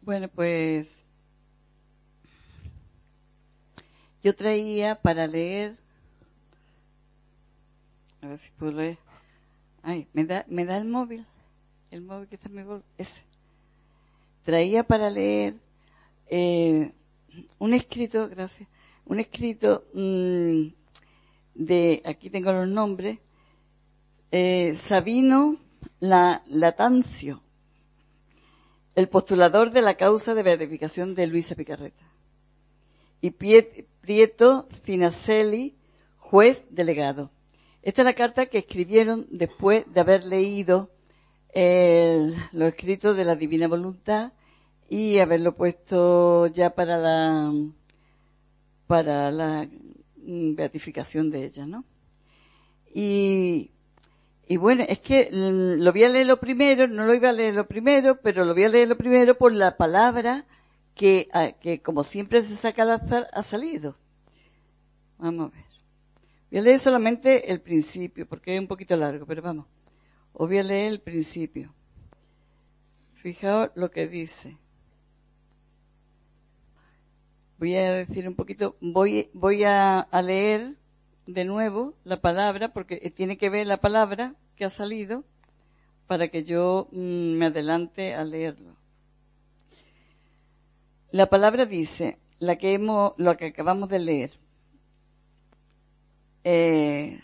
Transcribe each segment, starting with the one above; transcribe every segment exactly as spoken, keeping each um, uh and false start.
Bueno, pues yo traía para leer, a ver si puedo leer. Ay, me da, me da el móvil, el móvil que está en mi bolsa, ese. Traía para leer eh, un escrito, gracias, un escrito mmm, de, aquí tengo los nombres, eh, Sabino La, Latancio, el postulador de la causa de beatificación de Luisa Picarreta, y Prieto Cinacelli, juez delegado. Esta es la carta que escribieron después de haber leído el, los escritos de la Divina Voluntad y haberlo puesto ya para la para la beatificación de ella, ¿no? Y, y bueno, es que lo voy a leer lo primero, no lo iba a leer lo primero, pero lo voy a leer lo primero por la palabra que, que como siempre se saca al azar, ha salido. Vamos a ver. Voy a leer solamente el principio, porque es un poquito largo, pero vamos. Os voy a leer el principio. Fijaos lo que dice. Voy a decir un poquito, voy, voy a, a leer de nuevo la palabra, porque tiene que ver la palabra que ha salido, para que yo mmm, me adelante a leerlo. La palabra dice, la que hemos, lo que acabamos de leer. Eh,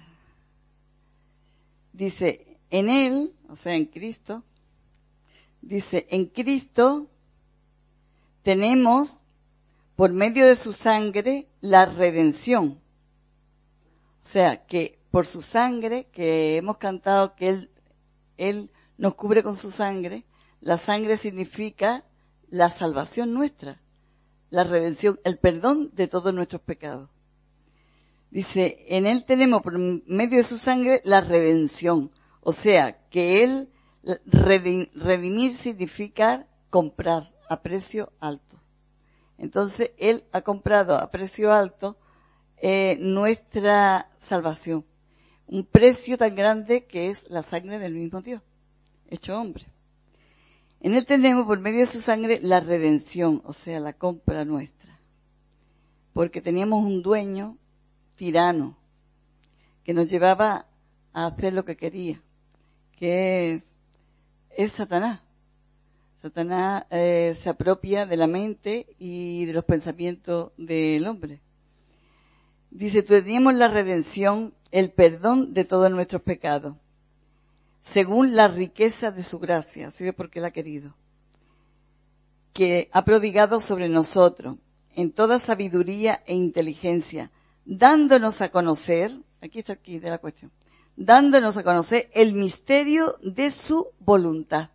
dice, en Él, o sea, en Cristo, dice, en Cristo tenemos, por medio de su sangre, la redención. O sea, que por su sangre, que hemos cantado que Él, Él nos cubre con su sangre, la sangre significa la salvación nuestra, la redención, el perdón de todos nuestros pecados. Dice, en Él tenemos por medio de su sangre la redención. O sea, que Él, redimir significa comprar a precio alto. Entonces, Él ha comprado a precio alto eh, nuestra salvación. Un precio tan grande que es la sangre del mismo Dios, hecho hombre. En Él tenemos por medio de su sangre la redención, o sea, la compra nuestra. Porque teníamos un dueño tirano que nos llevaba a hacer lo que quería, que es, es Satanás. Satanás eh, se apropia de la mente y de los pensamientos del hombre. Dice, teníamos la redención, el perdón de todos nuestros pecados, según la riqueza de su gracia, así es porque Él ha querido, que ha prodigado sobre nosotros en toda sabiduría e inteligencia, dándonos a conocer, aquí está aquí de la cuestión, dándonos a conocer el misterio de su voluntad.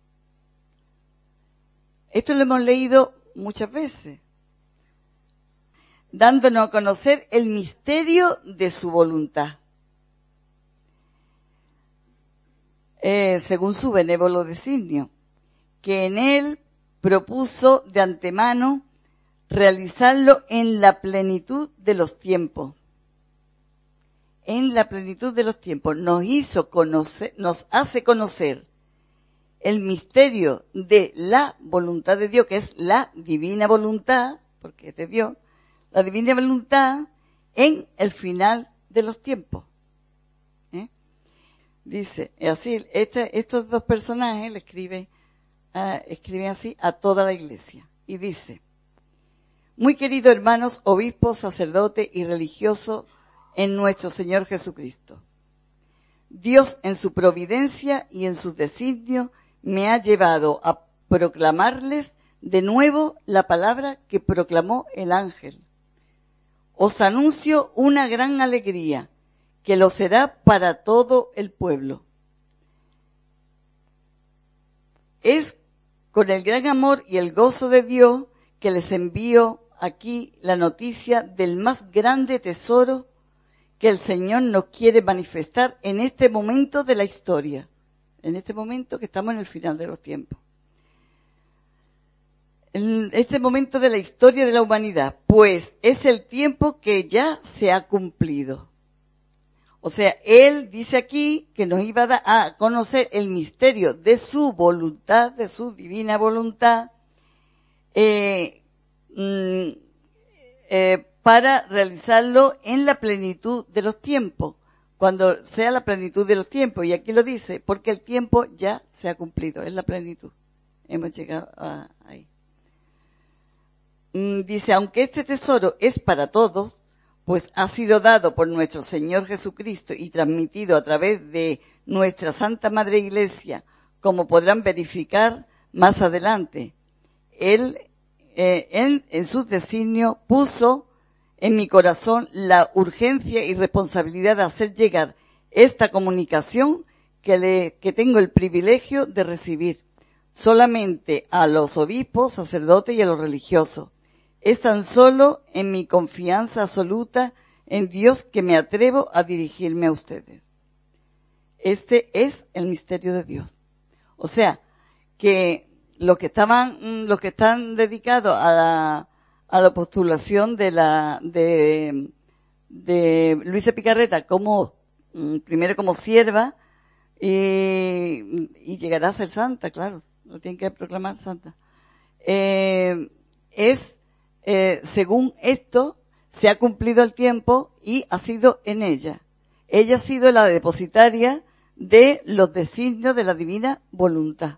Esto lo hemos leído muchas veces. Dándonos a conocer el misterio de su voluntad. Eh, según su benévolo designio, que en él propuso de antemano realizarlo en la plenitud de los tiempos. En la plenitud de los tiempos. Nos hizo conocer, nos hace conocer el misterio de la voluntad de Dios, que es la divina voluntad, porque es de Dios, la divina voluntad en el final de los tiempos. ¿Eh? Dice, así, este, estos dos personajes le escriben, uh, escriben así a toda la iglesia. Y dice, muy queridos hermanos, obispos, sacerdotes y religiosos en nuestro Señor Jesucristo. Dios en su providencia y en sus designios me ha llevado a proclamarles de nuevo la palabra que proclamó el ángel. Os anuncio una gran alegría, que lo será para todo el pueblo. Es con el gran amor y el gozo de Dios que les envío aquí la noticia del más grande tesoro que el Señor nos quiere manifestar en este momento de la historia. En este momento que estamos en el final de los tiempos. En este momento de la historia de la humanidad, pues es el tiempo que ya se ha cumplido. O sea, Él dice aquí que nos iba a dar a conocer el misterio de su voluntad, de su divina voluntad, eh, mm, eh, para realizarlo en la plenitud de los tiempos, cuando sea la plenitud de los tiempos. Y aquí lo dice, porque el tiempo ya se ha cumplido, es la plenitud. Hemos llegado a, ahí. Mm, dice, aunque este tesoro es para todos, pues ha sido dado por nuestro Señor Jesucristo y transmitido a través de nuestra Santa Madre Iglesia, como podrán verificar más adelante. Él, eh, él en sus designios puso en mi corazón la urgencia y responsabilidad de hacer llegar esta comunicación que, le, que tengo el privilegio de recibir solamente a los obispos, sacerdotes y a los religiosos. Es tan solo en mi confianza absoluta en Dios que me atrevo a dirigirme a ustedes. Este es el misterio de Dios. O sea, que los que estaban, los que están dedicados a la, a la postulación de la, de, de Luisa Picarreta como, primero como sierva, y, y llegará a ser santa, claro, lo tienen que proclamar santa. Eh, es, eh, según esto, se ha cumplido el tiempo y ha sido en ella. Ella ha sido la depositaria de los designios de la divina voluntad.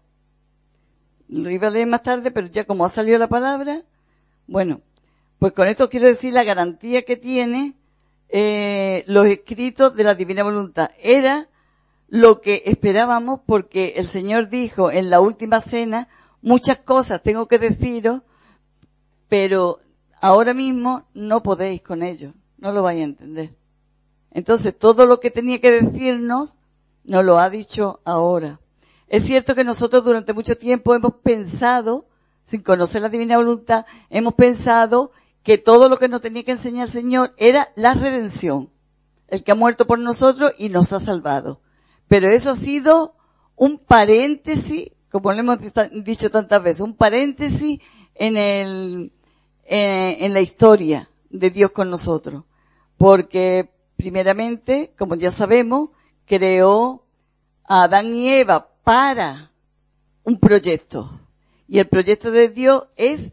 Lo iba a leer más tarde, pero ya como ha salido la palabra, bueno, pues con esto quiero decir la garantía que tiene eh, los escritos de la divina voluntad. Era lo que esperábamos, porque el Señor dijo en la última cena, muchas cosas tengo que deciros, pero ahora mismo no podéis con ello, no lo vais a entender. Entonces todo lo que tenía que decirnos, nos lo ha dicho ahora. Es cierto que nosotros durante mucho tiempo hemos pensado, sin conocer la divina voluntad, hemos pensado que todo lo que nos tenía que enseñar el Señor era la redención, el que ha muerto por nosotros y nos ha salvado. Pero eso ha sido un paréntesis, como le hemos dicho tantas veces, un paréntesis en el, en, en la historia de Dios con nosotros. Porque, primeramente, como ya sabemos, creó a Adán y Eva para un proyecto. Y el proyecto de Dios es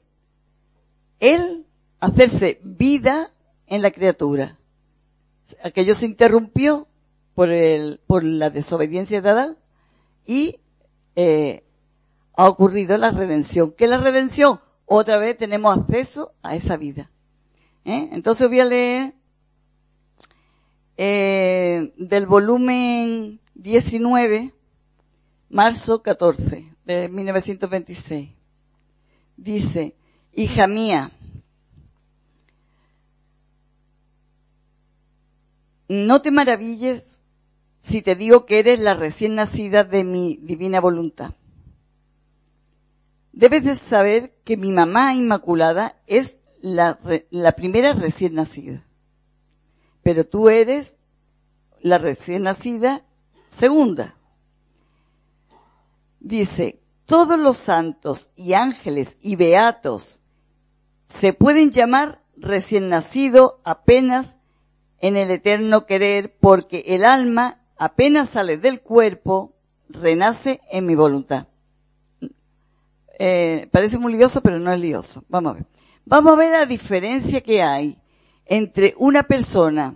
Él hacerse vida en la criatura. Aquello se interrumpió por el, por la desobediencia de Adán y eh, ha ocurrido la redención. ¿Qué es la redención? Otra vez tenemos acceso a esa vida. ¿Eh? Entonces voy a leer eh, del volumen diecinueve, marzo catorce de mil novecientos veintiséis. Dice, hija mía, no te maravilles si te digo que eres la recién nacida de mi divina voluntad. Debes de saber que mi mamá inmaculada es la, la primera recién nacida. Pero tú eres la recién nacida segunda. Dice, todos los santos y ángeles y beatos se pueden llamar recién nacido apenas en el eterno querer, porque el alma apenas sale del cuerpo, renace en mi voluntad. Eh, parece muy lioso, pero no es lioso. Vamos a ver. Vamos a ver la diferencia que hay entre una persona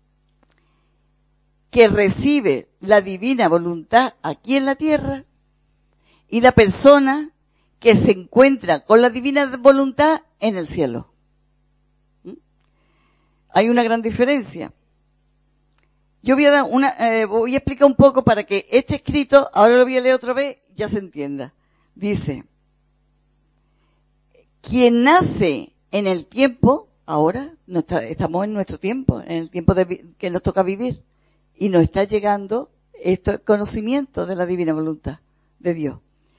que recibe la divina voluntad aquí en la tierra y la persona que se encuentra con la divina voluntad en el cielo. ¿Mm? Hay una gran diferencia. Yo voy a dar una, eh, voy a explicar un poco para que este escrito, ahora lo voy a leer otra vez, ya se entienda. Dice, quien nace en el tiempo, ahora no está, estamos en nuestro tiempo, en el tiempo de, que nos toca vivir, y nos está llegando este conocimiento de la divina voluntad de Dios.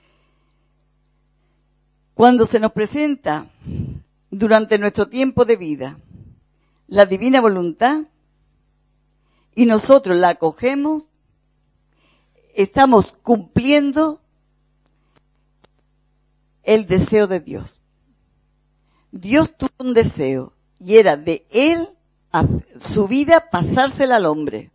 Cuando se nos presenta durante nuestro tiempo de vida la divina voluntad y nosotros la acogemos, estamos cumpliendo el deseo de Dios. Dios tuvo un deseo y era de Él, su vida, pasársela al hombre.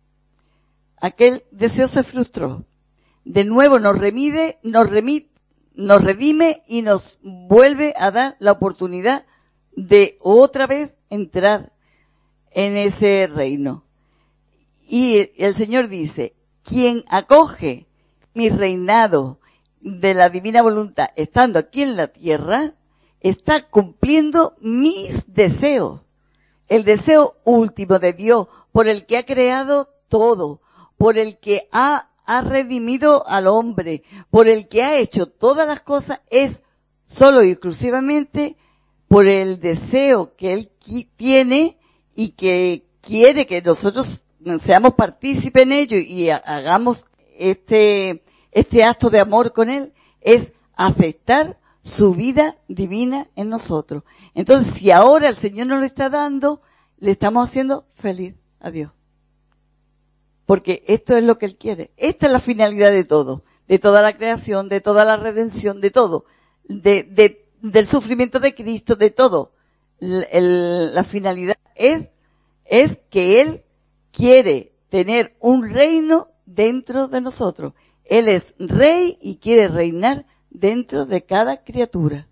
Aquel deseo se frustró. De nuevo nos remite, nos remite, nos redime y nos vuelve a dar la oportunidad de otra vez entrar en ese reino. Y el Señor dice, quien acoge mi reinado de la divina voluntad estando aquí en la tierra, está cumpliendo mis deseos. El deseo último de Dios, por el que ha creado todo, por el que ha, ha redimido al hombre, por el que ha hecho todas las cosas, es solo y exclusivamente por el deseo que Él tiene y que quiere que nosotros seamos partícipes en ello y hagamos este, este acto de amor con Él, es aceptar su vida divina en nosotros. Entonces, si ahora el Señor nos lo está dando, le estamos haciendo feliz a Dios. Porque esto es lo que Él quiere. Esta es la finalidad de todo, de toda la creación, de toda la redención, de todo, de, de, del sufrimiento de Cristo, de todo. El, el, la finalidad es, es que Él quiere tener un reino dentro de nosotros. Él es rey y quiere reinar dentro de cada criatura.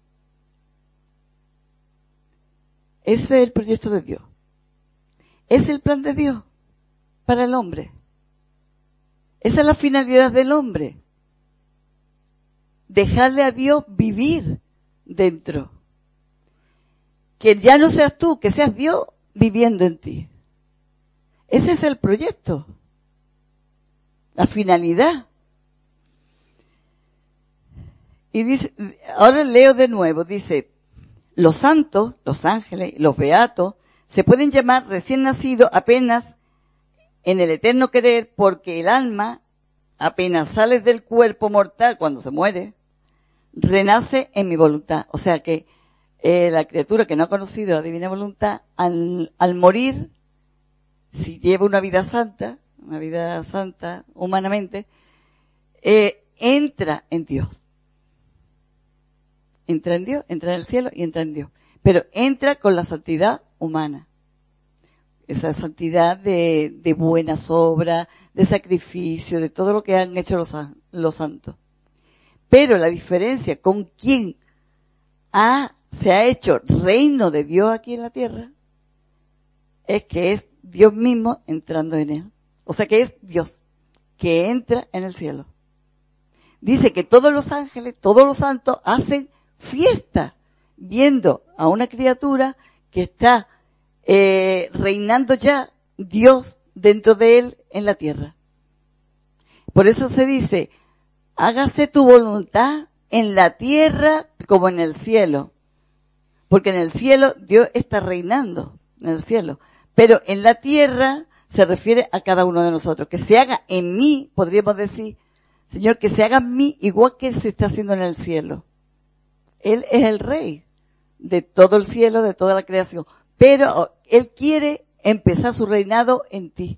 Ese es el proyecto de Dios. Es el plan de Dios para el hombre. Esa es la finalidad del hombre. Dejarle a Dios vivir dentro. Que ya no seas tú, que seas Dios viviendo en ti. Ese es el proyecto. La finalidad. Y dice, ahora leo de nuevo, dice, los santos, los ángeles, los beatos, se pueden llamar recién nacidos apenas en el eterno querer, porque el alma, apenas sale del cuerpo mortal cuando se muere, renace en mi voluntad. O sea que eh, la criatura que no ha conocido la divina voluntad, al, al morir, si lleva una vida santa, una vida santa humanamente, eh, entra en Dios. Entra en Dios, entra en el cielo y entra en Dios. Pero entra con la santidad humana. Esa santidad de, de buenas obras, de sacrificio, de todo lo que han hecho los, los santos. Pero la diferencia con quien ha, se ha hecho reino de Dios aquí en la tierra es que es Dios mismo entrando en él. O sea que es Dios que entra en el cielo. Dice que todos los ángeles, todos los santos hacen fiesta viendo a una criatura que está eh, reinando ya Dios dentro de él en la tierra. Por eso se dice, hágase tu voluntad en la tierra como en el cielo. Porque en el cielo Dios está reinando, en el cielo. Pero en la tierra se refiere a cada uno de nosotros. Que se haga en mí, podríamos decir, Señor, que se haga en mí igual que se está haciendo en el cielo. Él es el rey de todo el cielo, de toda la creación. Pero Él quiere empezar su reinado en ti.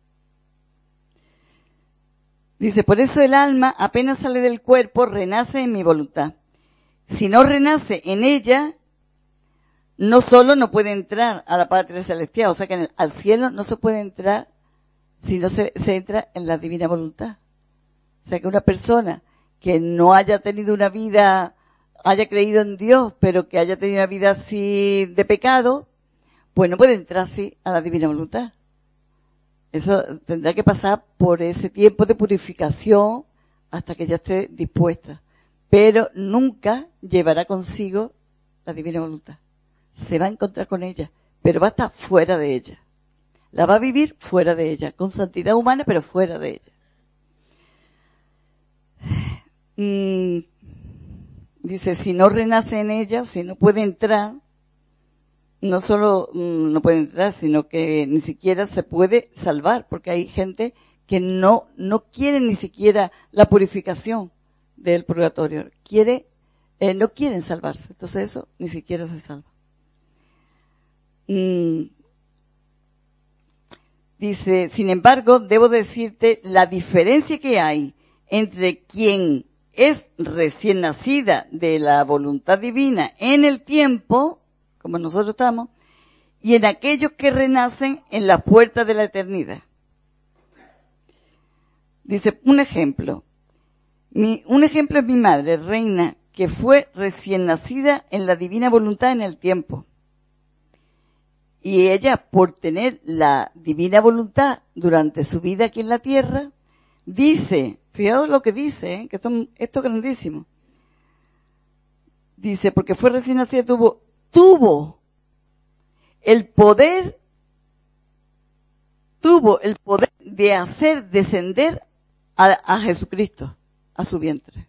Dice, por eso el alma apenas sale del cuerpo, renace en mi voluntad. Si no renace en ella, no solo no puede entrar a la patria celestial, o sea que en el, al cielo no se puede entrar si no se, se entra en la divina voluntad. O sea que una persona que no haya tenido una vida, haya creído en Dios, pero que haya tenido una vida así de pecado, pues no puede entrar así a la divina voluntad. Eso tendrá que pasar por ese tiempo de purificación hasta que ya esté dispuesta. Pero nunca llevará consigo la divina voluntad. Se va a encontrar con ella, pero va a estar fuera de ella. La va a vivir fuera de ella, con santidad humana, pero fuera de ella. Mm, dice, si no renace en ella, si no puede entrar, no solo mm, no puede entrar, sino que ni siquiera se puede salvar, porque hay gente que no, no quiere ni siquiera la purificación del purgatorio, quiere, eh, no quieren salvarse, entonces eso ni siquiera se salva. Mm, dice, sin embargo, debo decirte la diferencia que hay entre quien es recién nacida de la voluntad divina en el tiempo, como nosotros estamos, y en aquellos que renacen en la puerta de la eternidad. Dice, un ejemplo, Mi, un ejemplo es mi madre, Reina, que fue recién nacida en la divina voluntad en el tiempo. Y ella, por tener la divina voluntad durante su vida aquí en la tierra, dice, fijaos lo que dice, ¿eh? que esto, esto es grandísimo. Dice, porque fue recién nacida, tuvo, tuvo el poder, tuvo el poder de hacer descender a, a Jesucristo a su vientre.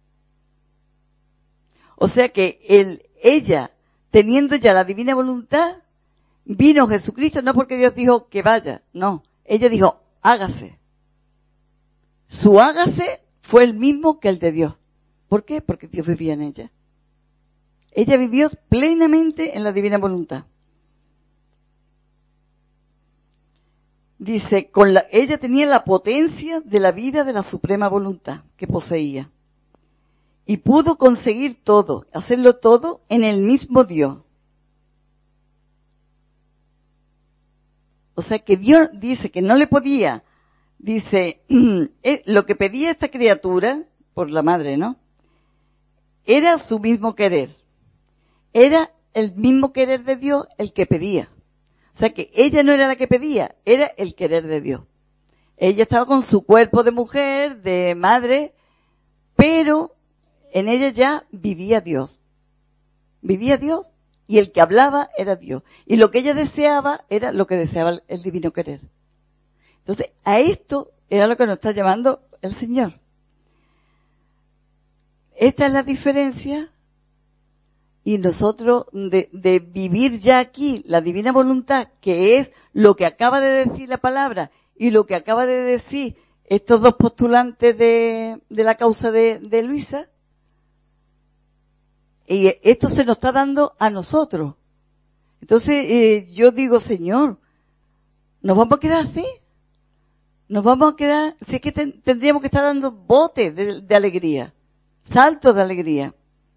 O sea que el, ella, teniendo ya la divina voluntad, vino Jesucristo, no porque Dios dijo que vaya, no. Ella dijo, hágase. Su hágase fue el mismo que el de Dios. ¿Por qué? Porque Dios vivía en ella. Ella vivió plenamente en la divina voluntad. Dice, con la, ella tenía la potencia de la vida de la suprema voluntad que poseía. Y pudo conseguir todo, hacerlo todo en el mismo Dios. O sea que Dios dice que no le podía, dice, lo que pedía esta criatura, por la madre, ¿no? Era su mismo querer. Era el mismo querer de Dios el que pedía. O sea que ella no era la que pedía, era el querer de Dios. Ella estaba con su cuerpo de mujer, de madre, pero en ella ya vivía Dios. Vivía Dios. Y el que hablaba era Dios. Y lo que ella deseaba era lo que deseaba el divino querer. Entonces, a esto era lo que nos está llamando el Señor. Esta es la diferencia. Y nosotros, de, de vivir ya aquí la divina voluntad, que es lo que acaba de decir la palabra y lo que acaba de decir estos dos postulantes de, de la causa de, de Luisa, y esto se nos está dando a nosotros. Entonces, eh, yo digo, Señor, ¿nos vamos a quedar así? ¿Nos vamos a quedar? Si es que ten, tendríamos que estar dando botes de, de alegría, saltos de alegría.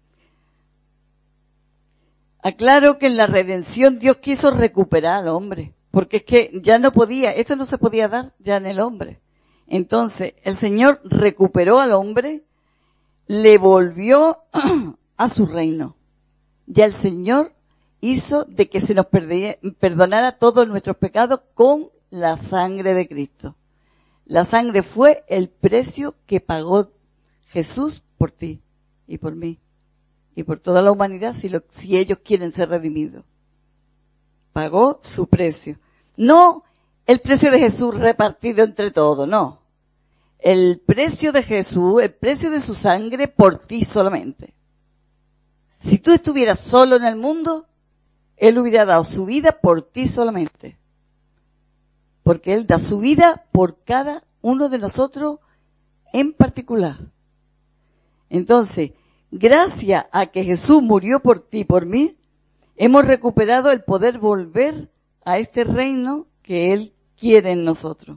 Aclaro que en la redención Dios quiso recuperar al hombre, porque es que ya no podía, esto no se podía dar ya en el hombre. Entonces, el Señor recuperó al hombre, le volvió a su reino. Ya el Señor hizo de que se nos perdonara todos nuestros pecados con la sangre de Cristo. La sangre fue el precio que pagó Jesús por ti y por mí y por toda la humanidad si, lo, si ellos quieren ser redimidos. Pagó su precio. No el precio de Jesús repartido entre todos, no. El precio de Jesús, el precio de su sangre por ti solamente. Si tú estuvieras solo en el mundo, Él hubiera dado su vida por ti solamente. Porque Él da su vida por cada uno de nosotros en particular. Entonces, gracias a que Jesús murió por ti y por mí, hemos recuperado el poder volver a este reino que Él quiere en nosotros.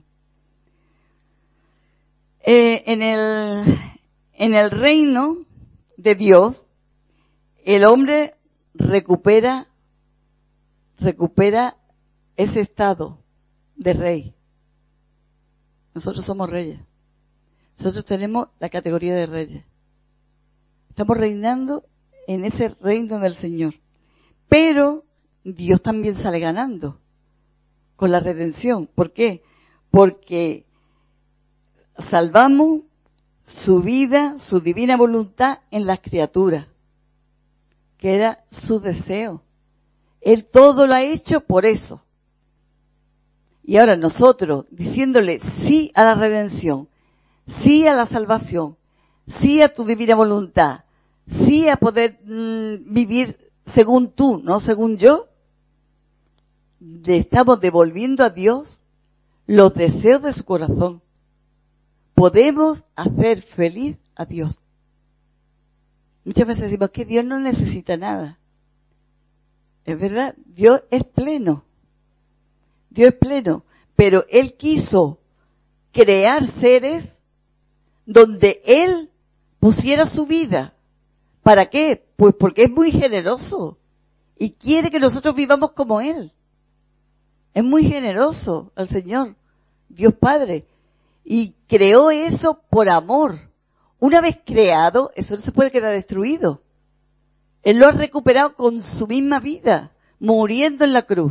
Eh, en el, en el reino de Dios, el hombre recupera, recupera ese estado de rey. Nosotros somos reyes. Nosotros tenemos la categoría de reyes. Estamos reinando en ese reino del Señor. Pero Dios también sale ganando con la redención. ¿Por qué? Porque salvamos su vida, su divina voluntad en las criaturas, que era su deseo. Él todo lo ha hecho por eso. Y ahora nosotros, diciéndole sí a la redención, sí a la salvación, sí a tu divina voluntad, sí a poder mmm, vivir según tú, no según yo, le estamos devolviendo a Dios los deseos de su corazón. Podemos hacer feliz a Dios. Muchas veces decimos que Dios no necesita nada. Es verdad, Dios es pleno. Dios es pleno. Pero Él quiso crear seres donde Él pusiera su vida. ¿Para qué? Pues porque es muy generoso. Y quiere que nosotros vivamos como Él. Es muy generoso el Señor, Dios Padre. Y creó eso por amor. una vez creado, eso no se puede quedar destruido. Él lo ha recuperado con su misma vida, muriendo en la cruz.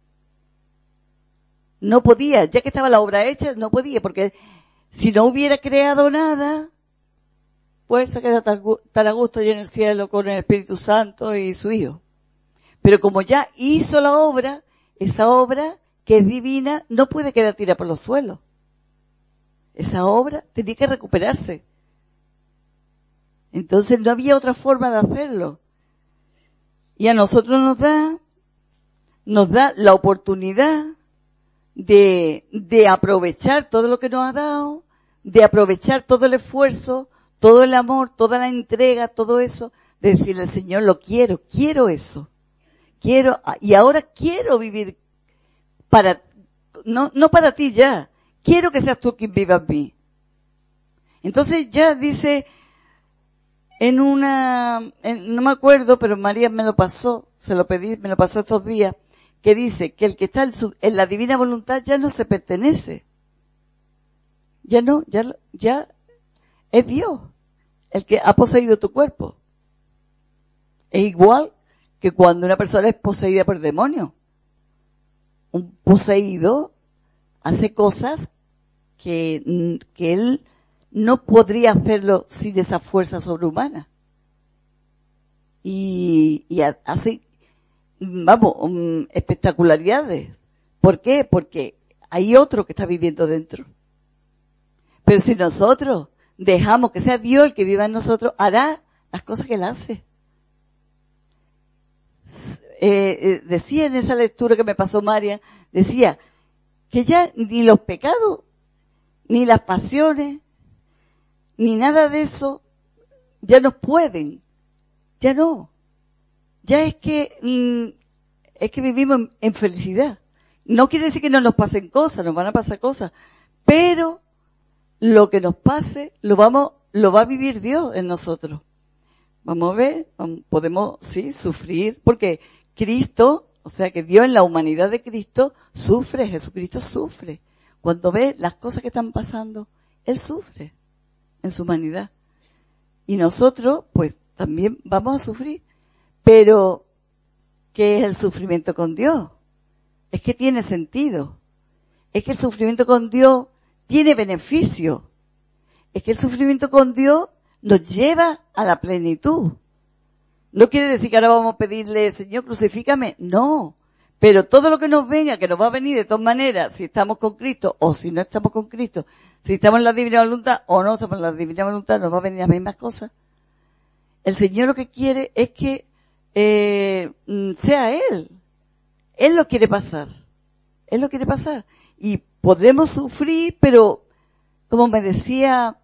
No podía, ya que estaba la obra hecha, no podía, porque si no hubiera creado nada, pues se queda tan a gusto allí en el cielo con el Espíritu Santo y su Hijo. Pero como ya hizo la obra, esa obra que es divina no puede quedar tirada por los suelos. Esa obra tenía que recuperarse. Entonces no había otra forma de hacerlo. Y a nosotros nos da, nos da la oportunidad de, de aprovechar todo lo que nos ha dado, de aprovechar todo el esfuerzo, todo el amor, toda la entrega, todo eso, de decirle al Señor, lo quiero, quiero eso. Quiero, y ahora quiero vivir para, no, no para ti ya, quiero que seas tú quien viva en mí. Entonces ya dice, en una, en, no me acuerdo, pero María me lo pasó, se lo pedí, me lo pasó estos días, que dice que el que está en, su, en la divina voluntad ya no se pertenece. Ya no, ya, ya es Dios el que ha poseído tu cuerpo. Es igual que cuando una persona es poseída por demonios. Un poseído hace cosas que, que él no podría hacerlo sin esa fuerza sobrehumana. Y, y hace, vamos, um, espectacularidades. ¿Por qué? Porque hay otro que está viviendo dentro. Pero si nosotros dejamos que sea Dios el que viva en nosotros, hará las cosas que él hace. Eh, eh, decía en esa lectura que me pasó María, decía que ya ni los pecados, ni las pasiones, ni nada de eso, ya nos pueden, ya no. Ya es que, mm, es que vivimos en, en felicidad. No quiere decir que no nos pasen cosas, nos van a pasar cosas, pero lo que nos pase, lo vamos, lo va a vivir Dios en nosotros. Vamos a ver, podemos, sí, sufrir, porque Cristo, o sea que Dios en la humanidad de Cristo sufre, Jesucristo sufre. Cuando ve las cosas que están pasando, Él sufre en su humanidad. Y nosotros, pues, también vamos a sufrir. Pero, ¿qué es el sufrimiento con Dios? Es que tiene sentido. Es que el sufrimiento con Dios tiene beneficio. Es que el sufrimiento con Dios nos lleva a la plenitud. No quiere decir que ahora vamos a pedirle, Señor, crucifícame. No. Pero todo lo que nos venga, que nos va a venir de todas maneras, si estamos con Cristo o si no estamos con Cristo, si estamos en la divina voluntad o no estamos en la divina voluntad, nos va a venir las mismas cosas. El Señor lo que quiere es que eh, sea Él. Él lo quiere pasar. Él lo quiere pasar. Y podremos sufrir, pero como me decía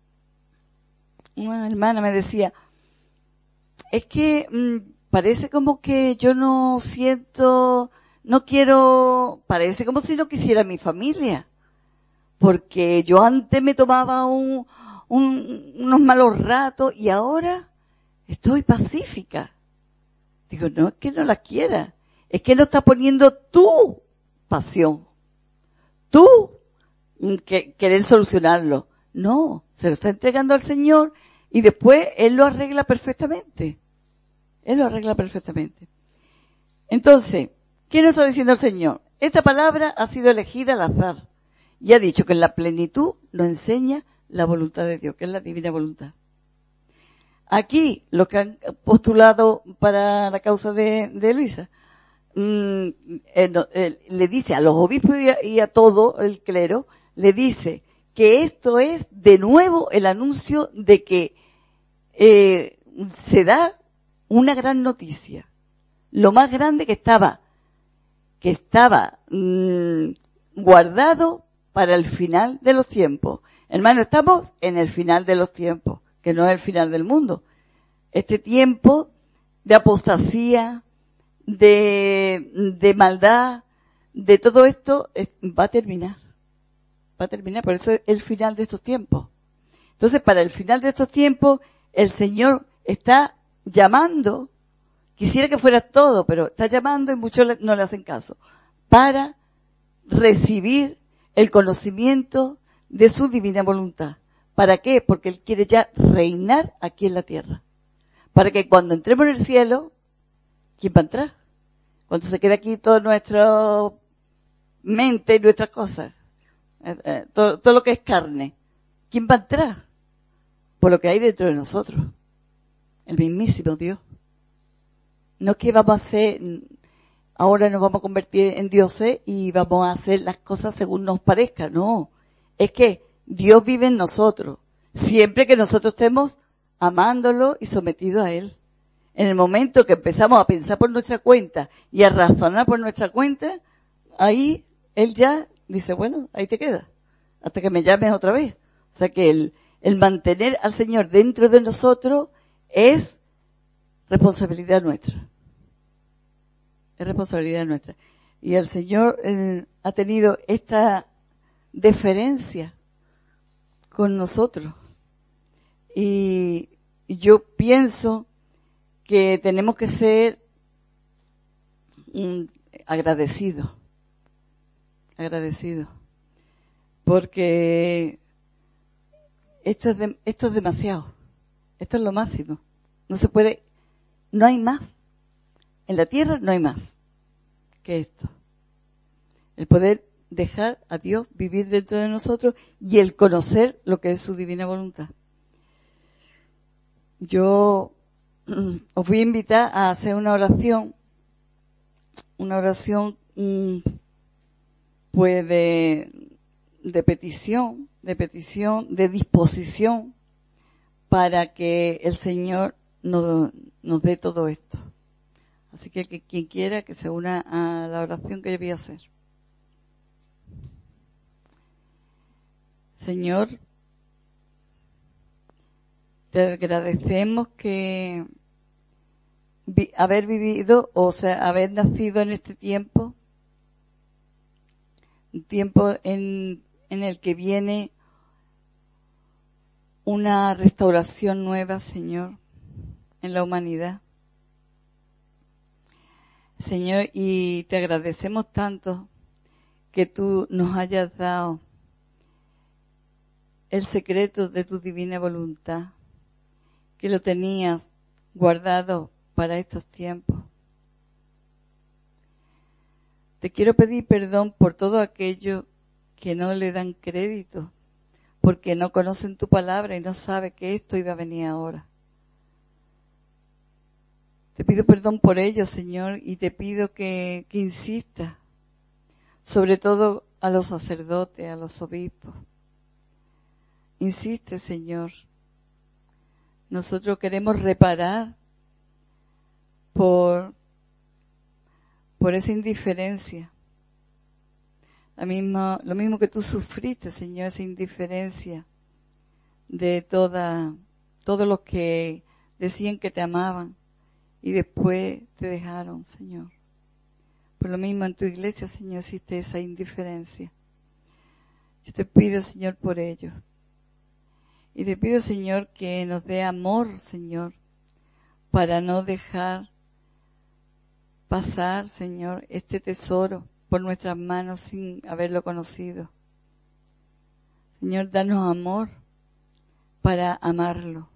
una hermana, me decía, es que mmm, parece como que yo no siento, no quiero, parece como si no quisiera mi familia, porque yo antes me tomaba un, un, unos malos ratos y ahora estoy pacífica. Digo, no es que no la quiera, es que no está poniendo tu pasión, tú que, querer solucionarlo. No, se lo está entregando al Señor y después Él lo arregla perfectamente. Él lo arregla perfectamente. Entonces, ¿qué nos está diciendo el Señor? Esta palabra ha sido elegida al azar y ha dicho que en la plenitud nos enseña la voluntad de Dios, que es la divina voluntad. Aquí, los que han postulado para la causa de, de Luisa, mmm, eh, no, eh, le dice a los obispos y a, y a todo el clero, le dice que esto es de nuevo el anuncio de que eh, se da una gran noticia. Lo más grande que estaba, que estaba mmm, guardado para el final de los tiempos. Hermano, estamos en el final de los tiempos, que no es el final del mundo. Este tiempo de apostasía, de, de maldad, de todo esto, es, va a terminar. Va a terminar, por eso es el final de estos tiempos. Entonces, para el final de estos tiempos, el Señor está llamando, quisiera que fuera todo, pero está llamando y muchos no le hacen caso, para recibir el conocimiento de su divina voluntad, ¿Para qué? Porque Él quiere ya reinar aquí en la tierra. Para que cuando entremos en el cielo, ¿quién va a entrar? Cuando se quede aquí toda nuestra mente y nuestras cosas, eh, eh, todo, todo lo que es carne, ¿quién va a entrar? Por lo que hay dentro de nosotros, el mismísimo Dios. No es que vamos a hacer, ahora nos vamos a convertir en dioses y vamos a hacer las cosas según nos parezca, no. Es que Dios vive en nosotros, siempre que nosotros estemos amándolo y sometidos a Él. En el momento que empezamos a pensar por nuestra cuenta y a razonar por nuestra cuenta, ahí Él ya dice, bueno, ahí te quedas, hasta que me llames otra vez. O sea que el, el mantener al Señor dentro de nosotros es responsabilidad nuestra. Es responsabilidad nuestra. Y el Señor eh, ha tenido esta deferencia con nosotros. Y yo pienso que tenemos que ser um, agradecidos. Agradecidos. Porque esto es, de, esto es demasiado. Esto es lo máximo. No se puede, no hay más. En la tierra no hay más que esto. El poder dejar a Dios vivir dentro de nosotros y el conocer lo que es su divina voluntad. Yo os voy a invitar a hacer una oración, una oración mmm, pues de, de petición, de petición, de disposición para que el Señor nos, nos dé todo esto. Así que, que quien quiera que se una a la oración que yo voy a hacer. Señor, te agradecemos que vi, haber vivido, o sea, haber nacido en este tiempo, un tiempo en, en el que viene una restauración nueva, Señor, en la humanidad. Señor, y te agradecemos tanto que tú nos hayas dado el secreto de tu divina voluntad, que lo tenías guardado para estos tiempos. Te quiero pedir perdón por todo aquello que no le dan crédito, porque no conocen tu palabra y no saben que esto iba a venir ahora. Te pido perdón por ello, Señor, y te pido que, que insistas, sobre todo a los sacerdotes, a los obispos. Insiste, Señor. Nosotros queremos reparar por, por esa indiferencia. La misma, lo mismo que tú sufriste, Señor, esa indiferencia de toda, todos los que decían que te amaban y después te dejaron, Señor. Por lo mismo en tu iglesia, Señor, existe esa indiferencia. Yo te pido, Señor, por ello. Y te pido, Señor, que nos dé amor, Señor, para no dejar pasar, Señor, este tesoro por nuestras manos sin haberlo conocido. Señor, danos amor para amarlo.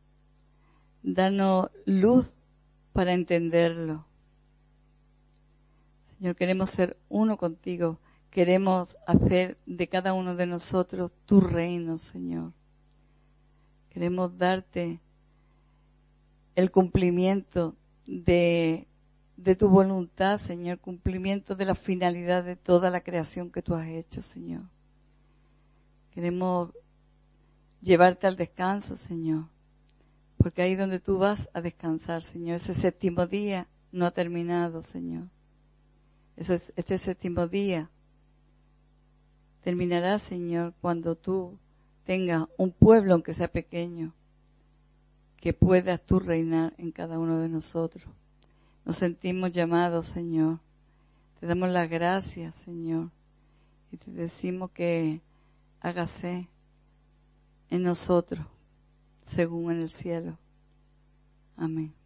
Danos luz para entenderlo. Señor, queremos ser uno contigo. Queremos hacer de cada uno de nosotros tu reino, Señor. Queremos darte el cumplimiento de, de tu voluntad, Señor, cumplimiento de la finalidad de toda la creación que tú has hecho, Señor. Queremos llevarte al descanso, Señor, porque ahí donde tú vas a descansar, Señor, ese séptimo día no ha terminado, Señor. Eso es, este séptimo día terminará, Señor, cuando tú tengas un pueblo, aunque sea pequeño, que puedas tú reinar en cada uno de nosotros. Nos sentimos llamados, Señor. Te damos las gracias, Señor, y te decimos que hágase en nosotros, según en el cielo. Amén.